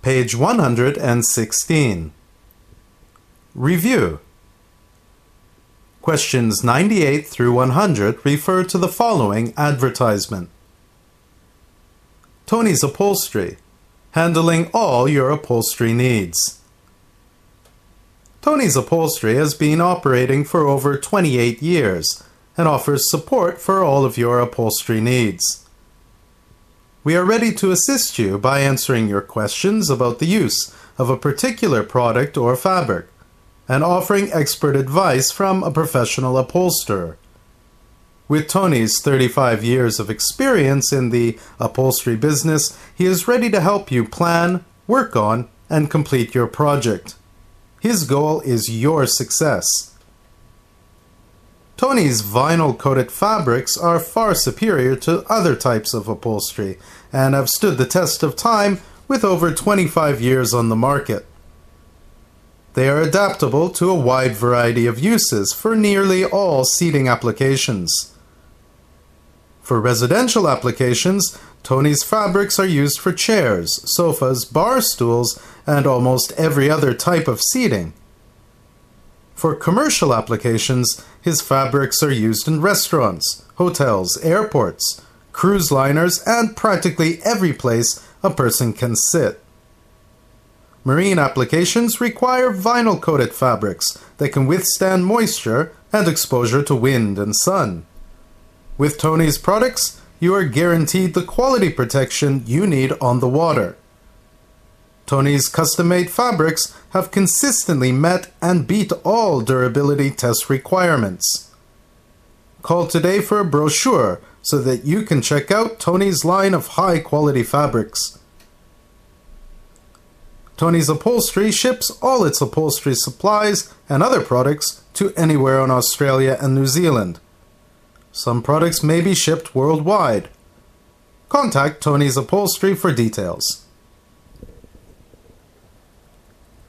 page 116. Review. Questions 98 through 100 refer to the following advertisement. Tony's Upholstery, handling all your upholstery needs. Tony's Upholstery has been operating for over 28 years and offers support for all of your upholstery needs. We are ready to assist you by answering your questions about the use of a particular product or fabric and offering expert advice from a professional upholsterer. With Tony's 35 years of experience in the upholstery business, he is ready to help you plan, work on, and complete your project. His goal is your success. Tony's vinyl-coated fabrics are far superior to other types of upholstery and have stood the test of time with over 25 years on the market. They are adaptable to a wide variety of uses for nearly all seating applications. For residential applications, Tony's fabrics are used for chairs, sofas, bar stools, and almost every other type of seating. For commercial applications, his fabrics are used in restaurants, hotels, airports, cruise liners, and practically every place a person can sit. Marine applications require vinyl-coated fabrics that can withstand moisture and exposure to wind and sun. With Tony's products, you are guaranteed the quality protection you need on the water. Tony's custom-made fabrics have consistently met and beat all durability test requirements. Call today for a brochure so that you can check out Tony's line of high-quality fabrics. Tony's Upholstery ships all its upholstery supplies and other products to anywhere in Australia and New Zealand. Some products may be shipped worldwide. Contact Tony's Upholstery for details.